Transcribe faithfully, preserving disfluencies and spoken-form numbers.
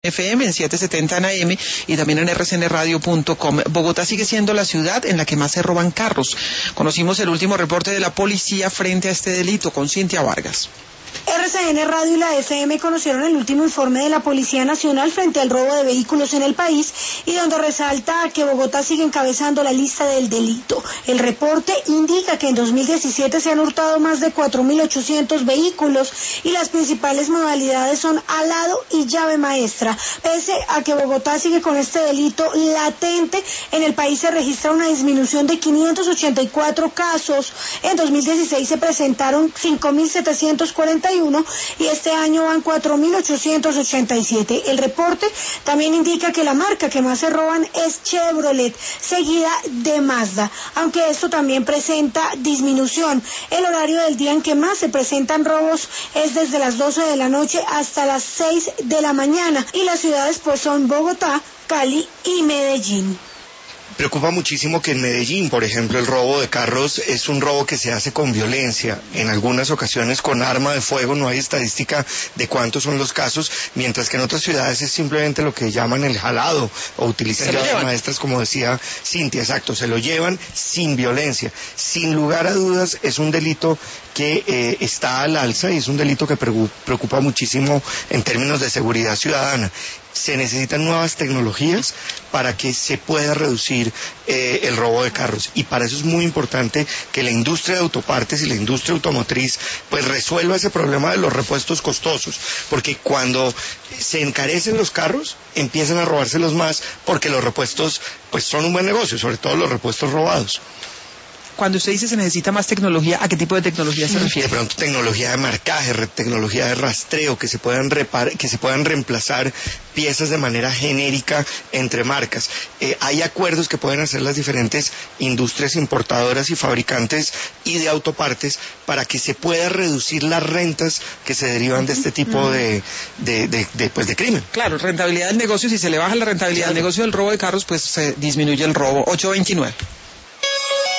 F M en setecientos setenta en A M y también en R C N radio punto com. Bogotá sigue siendo la ciudad en la que más se roban carros. Conocimos el último reporte de la policía frente a este delito con Cintia Vargas. R C N Radio y la F M conocieron el último informe de la Policía Nacional frente al robo de vehículos en el país y donde resalta que Bogotá sigue encabezando la lista del delito. El reporte indica que en dos mil diecisiete se han hurtado más de cuatro mil ochocientos vehículos y las principales modalidades son alado y llave maestra. Pese a que Bogotá sigue con este delito latente, en el país se registra una disminución de quinientos ochenta y cuatro casos. En dos mil dieciséis se presentaron cinco mil setecientos cuarenta y uno y este año van cuatro mil ochocientos ochenta y siete. El reporte también indica que la marca que más se roban es Chevrolet, seguida de Mazda, aunque esto también presenta disminución. El horario del día en que más se presentan robos es desde las doce de la noche hasta las seis de la mañana y las ciudades pues son Bogotá, Cali y Medellín. Preocupa muchísimo que en Medellín, por ejemplo, el robo de carros es un robo que se hace con violencia, en algunas ocasiones con arma de fuego, no hay estadística de cuántos son los casos, mientras que en otras ciudades es simplemente lo que llaman el jalado, o utilizan llaves maestras, como decía Cintia, exacto, se lo llevan sin violencia. Sin lugar a dudas es un delito que eh, está al alza y es un delito que preocupa muchísimo en términos de seguridad ciudadana. Se necesitan nuevas tecnologías para que se pueda reducir eh, el robo de carros y para eso es muy importante que la industria de autopartes y la industria automotriz pues resuelva ese problema de los repuestos costosos, porque cuando se encarecen los carros empiezan a robárselos más porque los repuestos pues son un buen negocio, sobre todo los repuestos robados. Cuando usted dice se necesita más tecnología, ¿a qué tipo de tecnología se refiere? De pronto tecnología de marcaje, tecnología de rastreo, que se puedan repar, que se puedan reemplazar piezas de manera genérica entre marcas. Eh, hay acuerdos que pueden hacer las diferentes industrias importadoras y fabricantes y de autopartes para que se pueda reducir las rentas que se derivan de este tipo de, de, de, de, pues de crimen. Claro, rentabilidad del negocio, si se le baja la rentabilidad claro. del negocio del robo de carros, pues se disminuye el robo. ocho veintinueve.